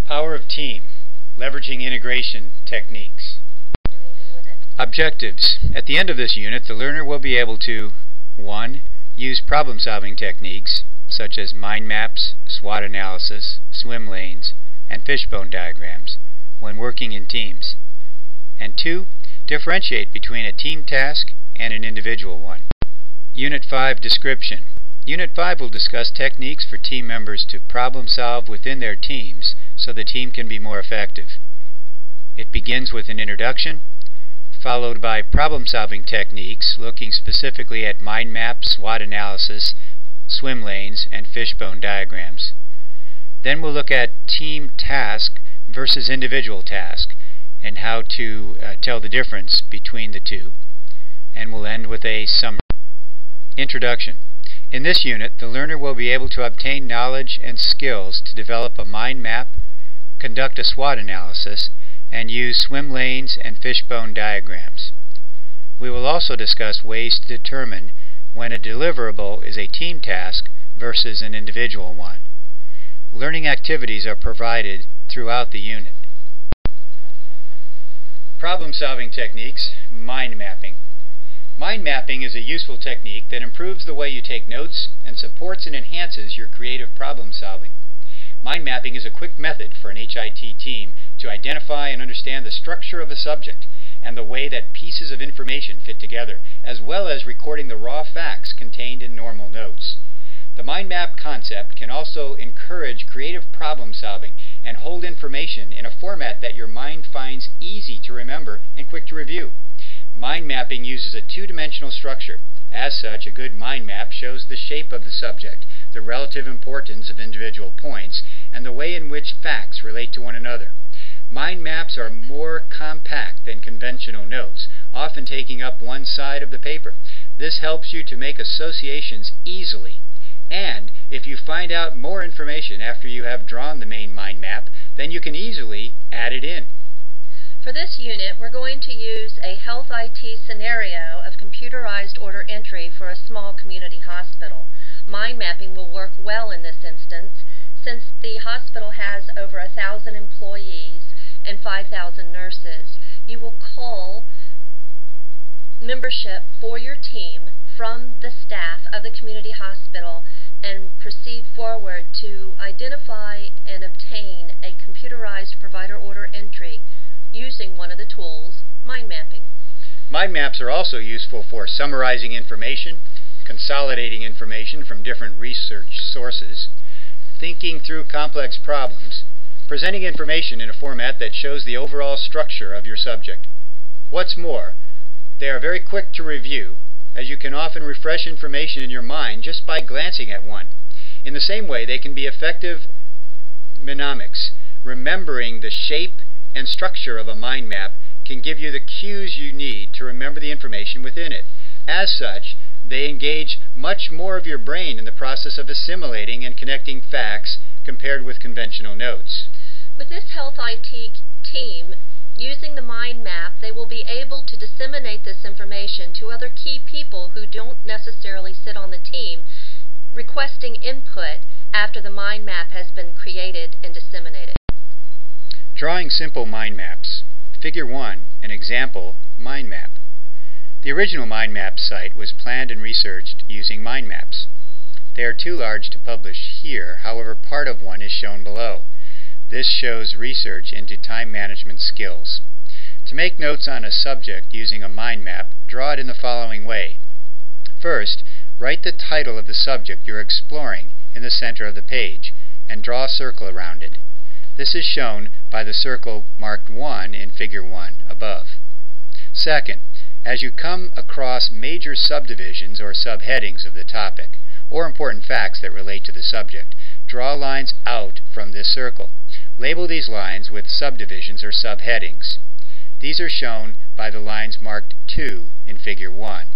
Power of team, leveraging integration techniques. Objectives. At the end of this unit, the learner will be able to 1. Use problem-solving techniques such as mind maps, SWOT analysis, swim lanes, and fishbone diagrams when working in teams. And 2. Differentiate between a team task and an individual one. Unit 5, Description. Unit 5 will discuss techniques for team members to problem solve within their teams so the team can be more effective. It begins with an introduction, followed by problem-solving techniques looking specifically at mind maps, SWOT analysis, swim lanes, and fishbone diagrams. Then we'll look at team task versus individual task and how to tell the difference between the two. And we'll end with a summary. Introduction. In this unit, the learner will be able to obtain knowledge and skills to develop a mind map, conduct a SWOT analysis, and use swim lanes and fishbone diagrams. We will also discuss ways to determine when a deliverable is a team task versus an individual one. Learning activities are provided throughout the unit. Problem-solving techniques, mind mapping. Mind mapping is a useful technique that improves the way you take notes and supports and enhances your creative problem solving. Mind mapping is a quick method for an HIT team to identify and understand the structure of a subject and the way that pieces of information fit together, as well as recording the raw facts contained in normal notes. The mind map concept can also encourage creative problem solving and hold information in a format that your mind finds easy to remember and quick to review. Mind mapping uses a two-dimensional structure. As such, a good mind map shows the shape of the subject, the relative importance of individual points, and the way in which facts relate to one another. Mind maps are more compact than conventional notes, often taking up one side of the paper. This helps you to make associations easily. And if you find out more information after you have drawn the main mind map, then you can easily add it in. For this unit, we're going to use a health IT scenario of computerized order entry for a small community hospital. Mind mapping will work well in this instance since the hospital has over 1,000 employees and 5,000 nurses. You will call membership for your team from the staff of the community hospital and proceed forward to identify and obtain a computerized provider order entry using one of the tools, mind mapping. Mind maps are also useful for summarizing information, consolidating information from different research sources, thinking through complex problems, presenting information in a format that shows the overall structure of your subject. What's more, they are very quick to review, as you can often refresh information in your mind just by glancing at one. In the same way, they can be effective mnemonics. Remembering the shape and structure of a mind map can give you the cues you need to remember the information within it. As such, they engage much more of your brain in the process of assimilating and connecting facts compared with conventional notes. With this health IT team, using the mind map, they will be able to disseminate this information to other key people who don't necessarily sit on the team, requesting input after the mind map has been created and disseminated. Drawing simple mind maps. Figure 1, an example mind map. The original mind map site was planned and researched using mind maps. They are too large to publish here, however part of one is shown below. This shows research into time management skills. To make notes on a subject using a mind map, draw it in the following way. First, write the title of the subject you're exploring in the center of the page, and draw a circle around it. This is shown by the circle marked 1 in Figure 1 above. Second, as you come across major subdivisions or subheadings of the topic, or important facts that relate to the subject, draw lines out from this circle. Label these lines with subdivisions or subheadings. These are shown by the lines marked 2 in Figure 1.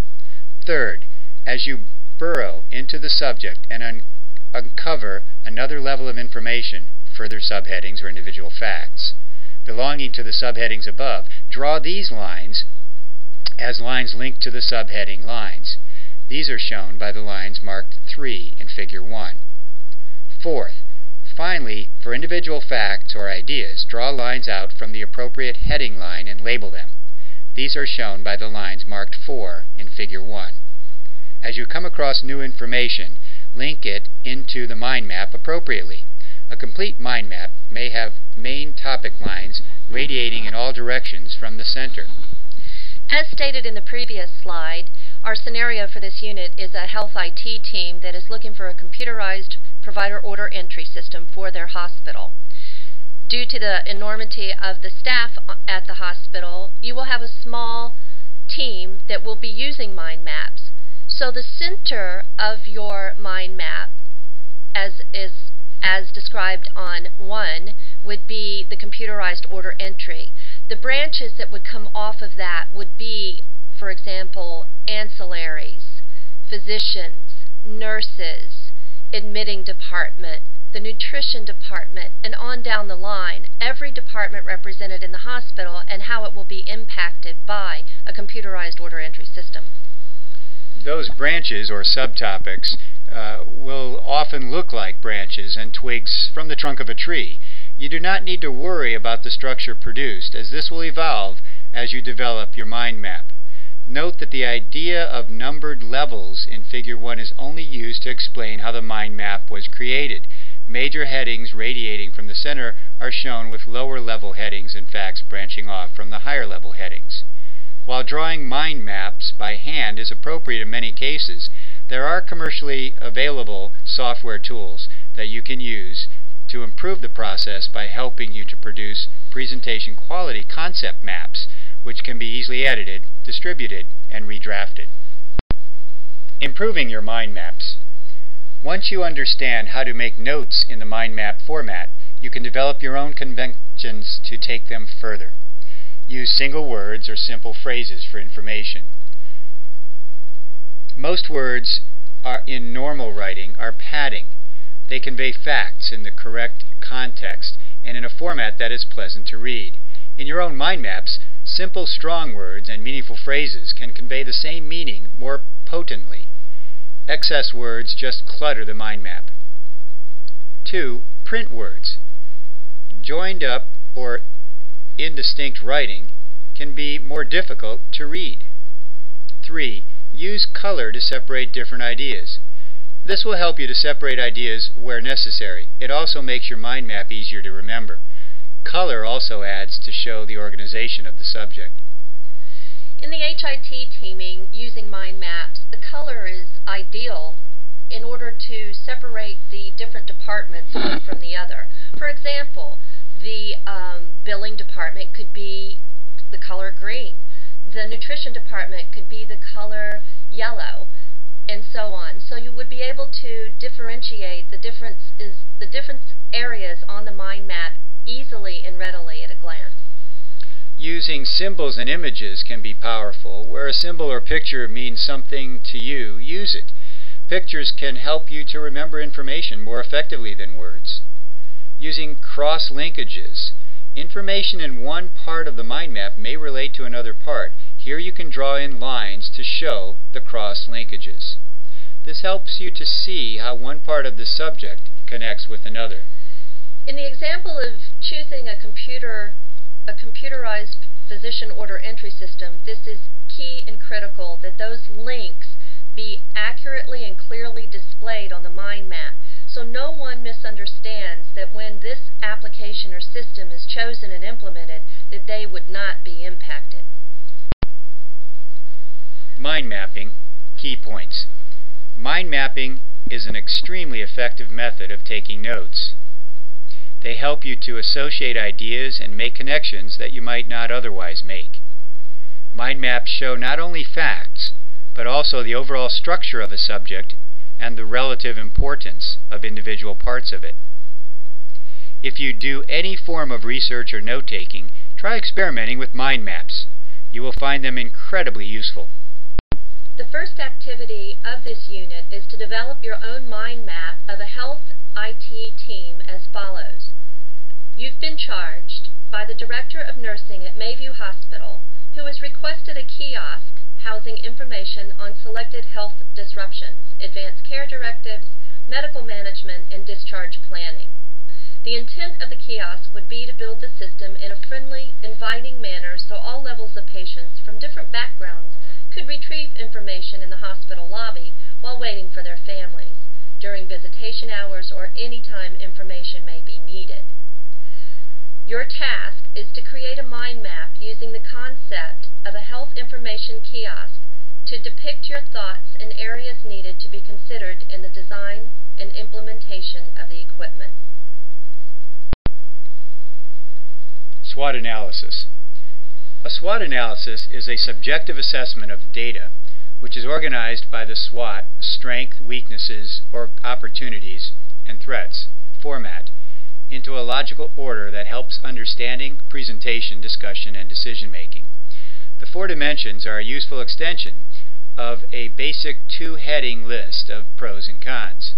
Third, as you burrow into the subject and uncover another level of information, further subheadings or individual facts, belonging to the subheadings above, draw these lines as lines linked to the subheading lines. These are shown by the lines marked 3 in Figure 1. Fourth, Finally, for individual facts or ideas, draw lines out from the appropriate heading line and label them. These are shown by the lines marked 4 in Figure 1. As you come across new information, link it into the mind map appropriately. A complete mind map may have main topic lines radiating in all directions from the center. As stated in the previous slide, our scenario for this unit is a health IT team that is looking for a computerized provider order entry system for their hospital. Due to the enormity of the staff at the hospital, you will have a small team that will be using mind maps. So the center of your mind map, as described on 1, would be the computerized order entry. The branches that would come off of that would be, for example, ancillaries, physicians, nurses, admitting department, the nutrition department, and on down the line, every department represented in the hospital and how it will be impacted by a computerized order entry system. Those branches or subtopics will often look like branches and twigs from the trunk of a tree. You do not need to worry about the structure produced, as this will evolve as you develop your mind map. Note that the idea of numbered levels in Figure 1 is only used to explain how the mind map was created. Major headings radiating from the center are shown with lower level headings and facts branching off from the higher level headings. While drawing mind maps by hand is appropriate in many cases, there are commercially available software tools that you can use to improve the process by helping you to produce presentation quality concept maps, which can be easily edited, distributed, and redrafted. Improving your mind maps. Once you understand how to make notes in the mind map format, you can develop your own conventions to take them further. Use single words or simple phrases for information. Most words in normal writing are padding. They convey facts in the correct context and in a format that is pleasant to read. In your own mind maps, simple, strong words and meaningful phrases can convey the same meaning more potently. Excess words just clutter the mind map. 2. Print words. Joined up or indistinct writing can be more difficult to read. 3. Use color to separate different ideas. This will help you to separate ideas where necessary. It also makes your mind map easier to remember. Color also adds to show the organization of the subject. In the HIT teaming, using mind maps, the color is ideal in order to separate the different departments one from the other. For example, the billing department could be the color green. The nutrition department could be the color yellow, and so on. So you would be able to differentiate the different areas on the mind map easily and readily at a glance. Using symbols and images can be powerful. Where a symbol or picture means something to you, use it. Pictures can help you to remember information more effectively than words. Using cross-linkages. Information in one part of the mind map may relate to another part. Here you can draw in lines to show the cross-linkages. This helps you to see how one part of the subject connects with another. In the example of choosing a computerized physician order entry system, this is key and critical that those links be accurately and clearly displayed on the mind map, so no one misunderstands that when this application or system is chosen and implemented, that they would not be impacted. Mind mapping, key points. Mind mapping is an extremely effective method of taking notes. They help you to associate ideas and make connections that you might not otherwise make. Mind maps show not only facts, but also the overall structure of a subject and the relative importance of individual parts of it. If you do any form of research or note-taking, try experimenting with mind maps. You will find them incredibly useful. The first activity of this unit is to develop your own mind map of a health IT team as follows. You've been charged by the Director of Nursing at Mayview Hospital, who has requested a kiosk housing information on selected health disruptions, advanced care directives, medical management, and discharge planning. The intent of the kiosk would be to build the system in a friendly, inviting manner so all levels of patients from different backgrounds could retrieve information in the hospital lobby while waiting for their families, during visitation hours, or any time information may be needed. Your task is to create a mind map using the concept of a health information kiosk to depict your thoughts and areas needed to be considered in the design and implementation of the equipment. SWOT analysis. A SWOT analysis is a subjective assessment of data which is organized by the SWOT, strength, weaknesses, or opportunities, and threats, format, into a logical order that helps understanding, presentation, discussion, and decision-making. The 4 dimensions are a useful extension of a basic 2-heading list of pros and cons.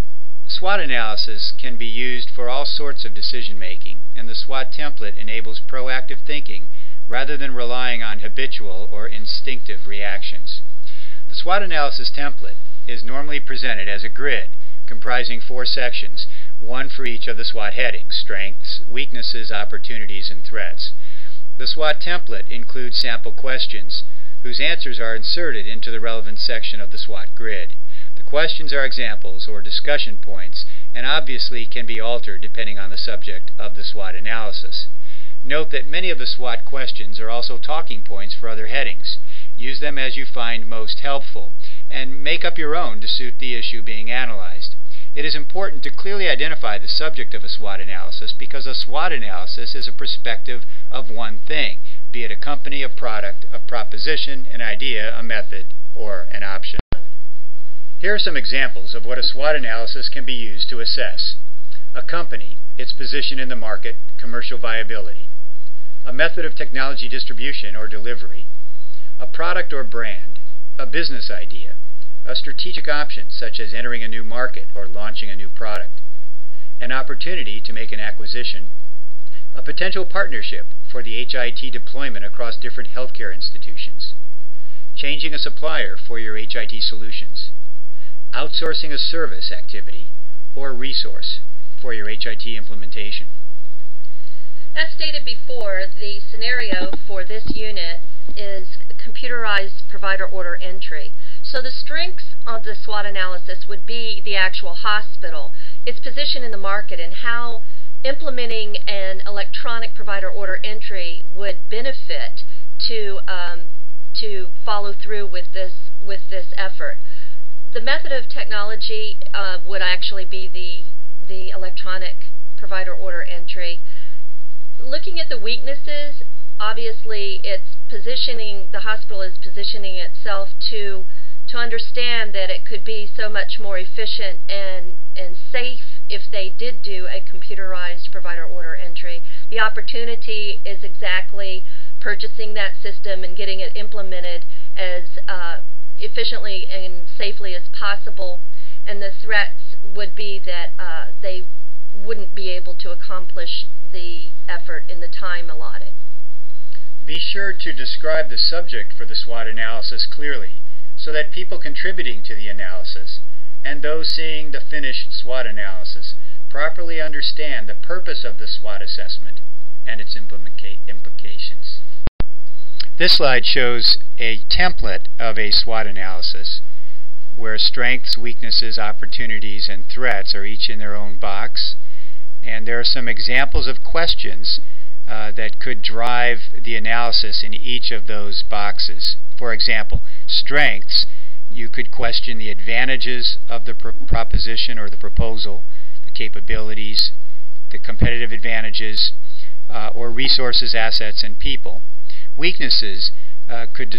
SWOT analysis can be used for all sorts of decision-making, and the SWOT template enables proactive thinking rather than relying on habitual or instinctive reactions. The SWOT analysis template is normally presented as a grid comprising 4 sections, one for each of the SWOT headings: strengths, weaknesses, opportunities, and threats. The SWOT template includes sample questions whose answers are inserted into the relevant section of the SWOT grid. The questions are examples or discussion points and obviously can be altered depending on the subject of the SWOT analysis. Note that many of the SWOT questions are also talking points for other headings. Use them as you find most helpful, and make up your own to suit the issue being analyzed. It is important to clearly identify the subject of a SWOT analysis because a SWOT analysis is a perspective of one thing, be it a company, a product, a proposition, an idea, a method, or an option. Here are some examples of what a SWOT analysis can be used to assess: a company, its position in the market, commercial viability; a method of technology distribution or delivery; a product or brand; a business idea; a strategic option such as entering a new market or launching a new product; an opportunity to make an acquisition; a potential partnership for the HIT deployment across different healthcare institutions; changing a supplier for your HIT solutions; outsourcing a service activity or resource for your HIT implementation. As stated before, the scenario for this unit is computerized provider order entry. So the strengths of the SWOT analysis would be the actual hospital, its position in the market, and how implementing an electronic provider order entry would benefit to follow through with this effort. The method of technology would actually be the electronic provider order entry. Looking at the weaknesses, obviously the hospital is positioning itself to understand that it could be so much more efficient and safe if they did do a computerized provider order entry. The opportunity is exactly purchasing that system and getting it implemented as efficiently and safely as possible, and the threats would be that they wouldn't be able to accomplish the effort in the time allotted. Be sure to describe the subject for the SWOT analysis clearly so that people contributing to the analysis and those seeing the finished SWOT analysis properly understand the purpose of the SWOT assessment and its implications. This slide shows a template of a SWOT analysis where strengths, weaknesses, opportunities, and threats are each in their own box, and there are some examples of questions that could drive the analysis in each of those boxes. For example, strengths, you could question the advantages of the proposition or the proposal, the capabilities, the competitive advantages, or resources, assets, and people. Weaknesses could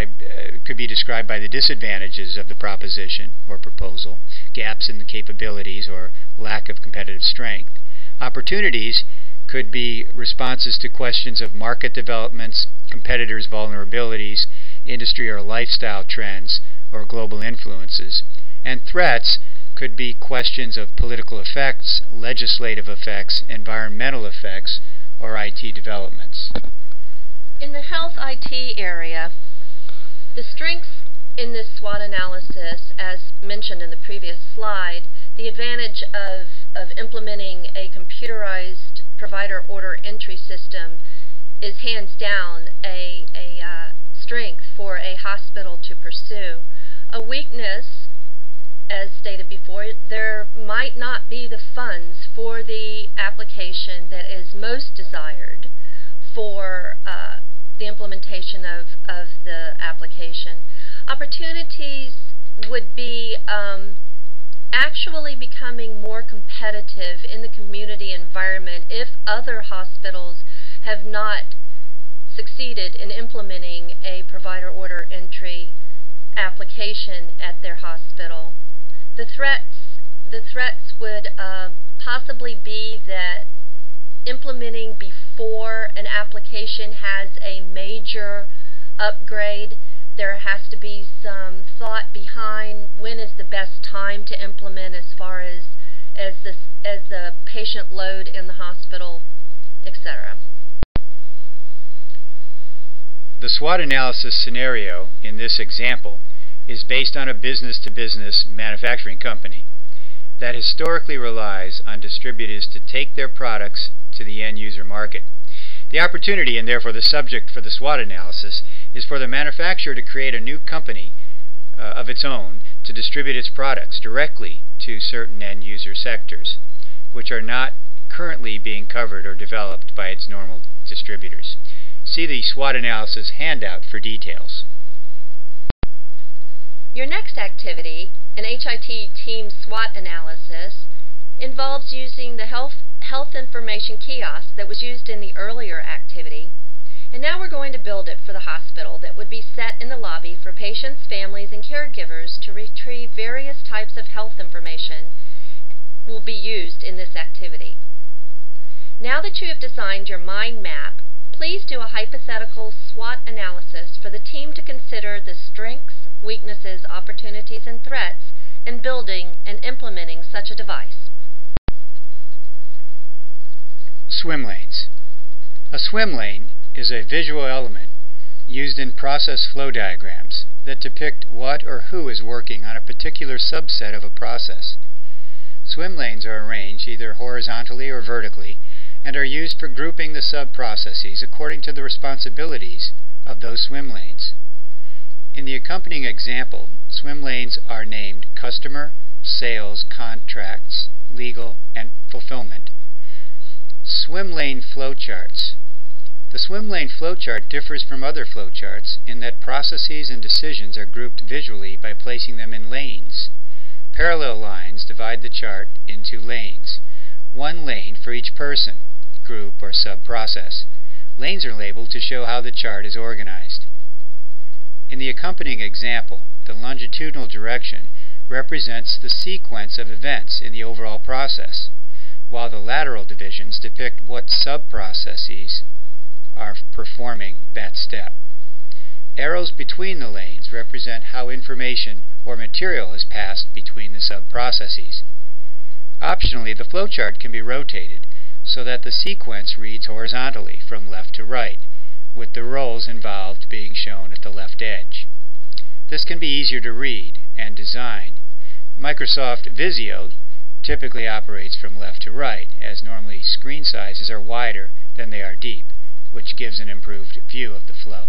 be described by the disadvantages of the proposition or proposal, gaps in the capabilities, or lack of competitive strength. Opportunities could be responses to questions of market developments, competitors' vulnerabilities, industry or lifestyle trends, or global influences. And threats could be questions of political effects, legislative effects, environmental effects, or IT developments. In the health IT area, the strengths in this SWOT analysis, as mentioned in the previous slide, the advantage of of implementing a computerized provider order entry system is hands down a strength for a hospital to pursue. A weakness, as stated before, there might not be the funds for the application that is most desired for the implementation of the application. Opportunities would be actually becoming more competitive in the community environment if other hospitals have not succeeded in implementing a provider order entry application at their hospital. The threats would possibly be that implementing before an application has a major upgrade. There has to be some thought behind when is the best time to implement as far as the patient load in the hospital, etc. The SWOT analysis scenario in this example is based on a business-to-business manufacturing company that historically relies on distributors to take their products to the end-user market. The opportunity, and therefore the subject for the SWOT analysis, is for the manufacturer to create a new company of its own to distribute its products directly to certain end-user sectors, which are not currently being covered or developed by its normal distributors. See the SWOT analysis handout for details. Your next activity, an HIT team SWOT analysis, involves using the health information kiosk that was used in the earlier activity, and now we're going to build it for the hospital that would be set in the lobby for patients, families, and caregivers to retrieve various types of health information will be used in this activity. Now that you have designed your mind map, please do a hypothetical SWOT analysis for the team to consider the strengths, weaknesses, opportunities, and threats in building and implementing such a device. Swim lanes. A swim lane is a visual element used in process flow diagrams that depict what or who is working on a particular subset of a process. Swim lanes are arranged either horizontally or vertically and are used for grouping the sub-processes according to the responsibilities of those swim lanes. In the accompanying example, swim lanes are named customer, sales, contracts, legal, and fulfillment. Swim lane flowcharts. The swim lane flowchart differs from other flowcharts in that processes and decisions are grouped visually by placing them in lanes. Parallel lines divide the chart into lanes, one lane for each person, group, or sub-process. Lanes are labeled to show how the chart is organized. In the accompanying example, the longitudinal direction represents the sequence of events in the overall process, while the lateral divisions depict what sub-processes are performing that step. Arrows between the lanes represent how information or material is passed between the sub-processes. Optionally, the flowchart can be rotated so that the sequence reads horizontally from left to right, with the roles involved being shown at the left edge. This can be easier to read and design. Microsoft Visio typically operates from left to right, as normally screen sizes are wider than they are deep, which gives an improved view of the flow.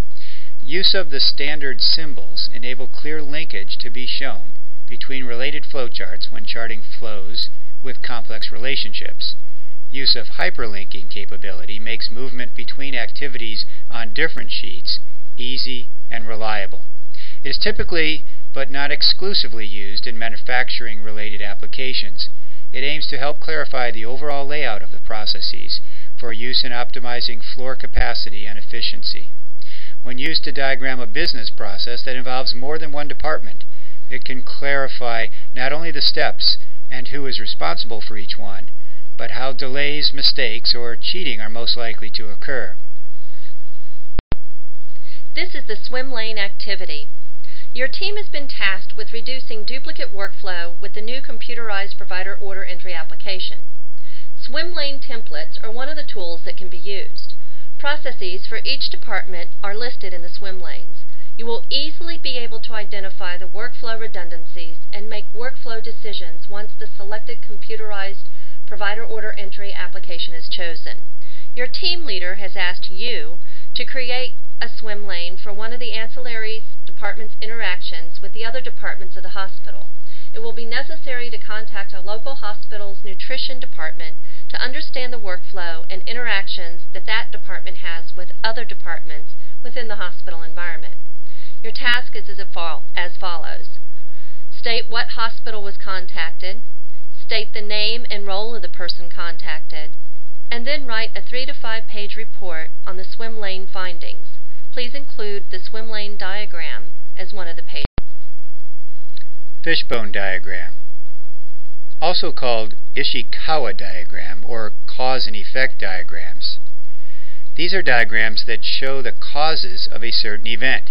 Use of the standard symbols enable clear linkage to be shown between related flowcharts when charting flows with complex relationships. Use of hyperlinking capability makes movement between activities on different sheets easy and reliable. It is typically, but not exclusively, used in manufacturing-related applications. It aims to help clarify the overall layout of the processes for use in optimizing floor capacity and efficiency. When used to diagram a business process that involves more than one department, it can clarify not only the steps and who is responsible for each one, but how delays, mistakes, or cheating are most likely to occur. This is the swim lane activity. Your team has been tasked with reducing duplicate workflow with the new computerized provider order entry application. Swim lane templates are one of the tools that can be used. Processes for each department are listed in the swim lanes. You will easily be able to identify the workflow redundancies and make workflow decisions once the selected computerized provider order entry application is chosen. Your team leader has asked you to create a swim lane for one of the ancillary department's interactions with the other departments of the hospital. It will be necessary to contact a local hospital's nutrition department to understand the workflow and interactions that that department has with other departments within the hospital environment. Your task is as follows. State what hospital was contacted, state the name and role of the person contacted, and then write a 3 to 5 page report on the swim lane findings. Please include the swim lane diagram as one of the pages. Fishbone diagram, also called Ishikawa diagram or cause and effect diagrams. These are diagrams that show the causes of a certain event.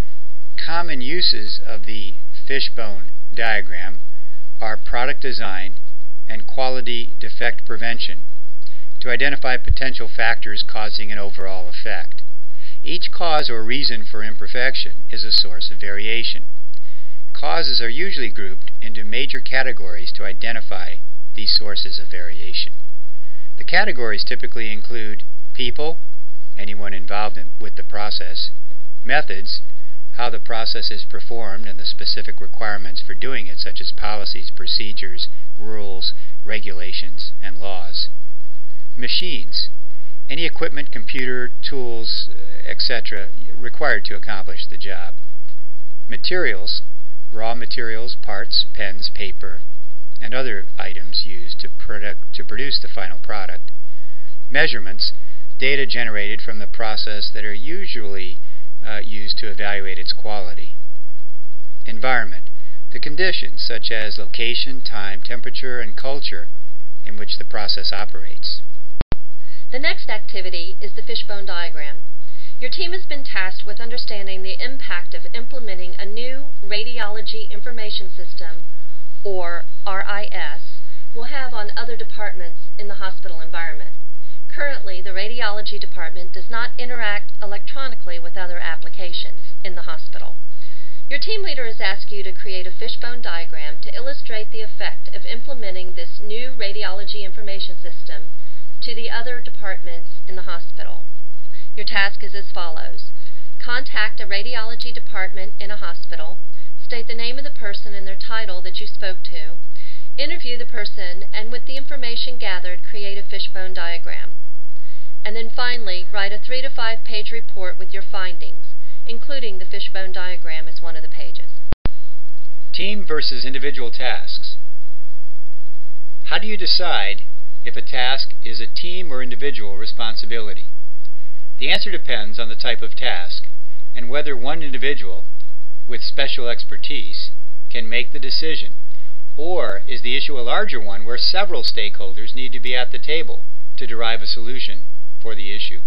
Common uses of the fishbone diagram are product design and quality defect prevention to identify potential factors causing an overall effect. Each cause or reason for imperfection is a source of variation. Causes are usually grouped into major categories to identify these sources of variation. The categories typically include people, anyone involved with the process, methods, how the process is performed and the specific requirements for doing it, such as policies, procedures, rules, regulations, and laws. Machines, any equipment, computer, tools, etc. required to accomplish the job. Materials, raw materials, parts, pens, paper, and other items used to produce the final product. Measurements, data generated from the process that are usually used to evaluate its quality. Environment, the conditions such as location, time, temperature, and culture in which the process operates. The next activity is the fishbone diagram. Your team has been tasked with understanding the impact of implementing a new radiology information system, or RIS, will have on other departments in the hospital environment. Currently, the radiology department does not interact electronically with other applications in the hospital. Your team leader has asked you to create a fishbone diagram to illustrate the effect of implementing this new radiology information system to the other departments in the hospital. Your task is as follows. Contact a radiology department in a hospital, state the name of the person and their title that you spoke to, interview the person, and with the information gathered, create a fishbone diagram. And then finally, write a 3 to 5 page report with your findings, including the fishbone diagram as one of the pages. Team versus individual tasks. How do you decide if a task is a team or individual responsibility? The answer depends on the type of task and whether one individual with special expertise can make the decision, or is the issue a larger one where several stakeholders need to be at the table to derive a solution for the issue.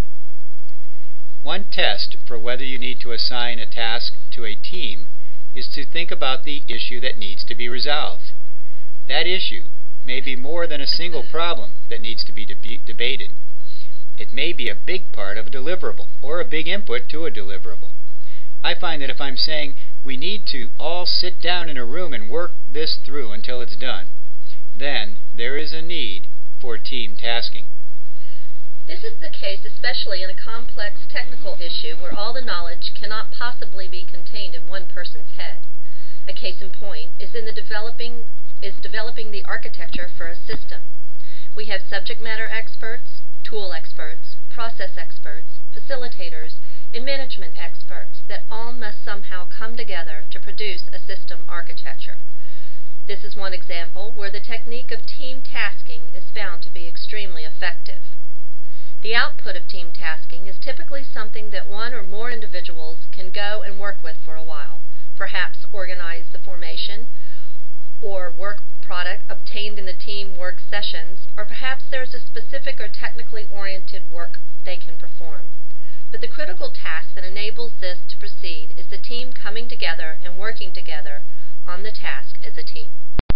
One test for whether you need to assign a task to a team is to think about the issue that needs to be resolved. That issue may be more than a single problem that needs to be debated. It may be a big part of a deliverable or a big input to a deliverable. I find that if I'm saying we need to all sit down in a room and work this through until it's done, then there is a need for team tasking. This is the case especially in a complex technical issue where all the knowledge cannot possibly be contained in one person's head. A case in point is developing the architecture for a system. We have subject matter experts, tool experts, process experts, facilitators, and management experts that all must somehow come together to produce a system architecture. This is one example where the technique of team tasking is found to be extremely effective. The output of team tasking is typically something that one or more individuals can go and work with for a while, perhaps organize the formation or work product obtained in the team work sessions, or perhaps there is a specific or technically oriented work they can perform. But the critical task that enables this to proceed is the team coming together and working together on the task as a team.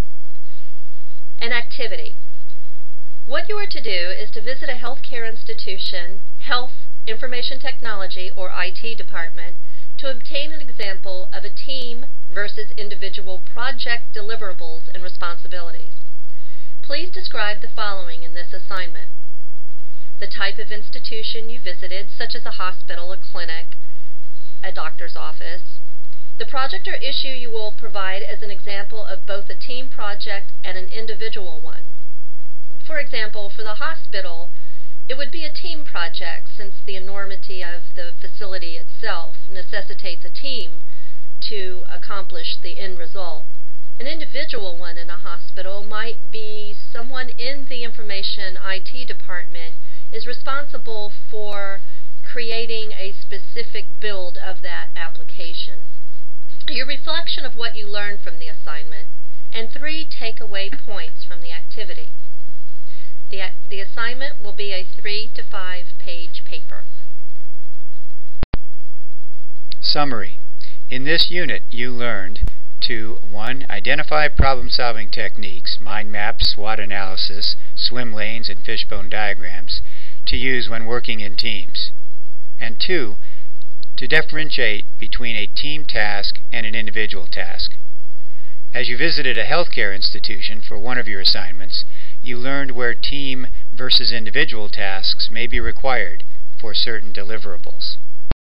An activity. What you are to do is to visit a healthcare institution, health information technology or IT department, to to obtain an example of a team versus individual project deliverables and responsibilities. Please describe the following in this assignment: the type of institution you visited, such as a hospital, a clinic, a doctor's office. The project or issue you will provide as an example of both a team project and an individual one. For example, for the hospital, it would be a team project since the enormity of the facility itself necessitates a team to accomplish the end result. An individual one in a hospital might be someone in the information IT department is responsible for creating a specific build of that application. Your reflection of what you learned from the assignment, and 3 takeaway points from the activity. The assignment will be a 3 to 5 page paper. Summary. In this unit, you learned to 1. Identify problem-solving techniques, mind maps, SWOT analysis, swim lanes, and fishbone diagrams, to use when working in teams. And 2. To differentiate between a team task and an individual task. As you visited a healthcare institution for one of your assignments, you learned where team versus individual tasks may be required for certain deliverables.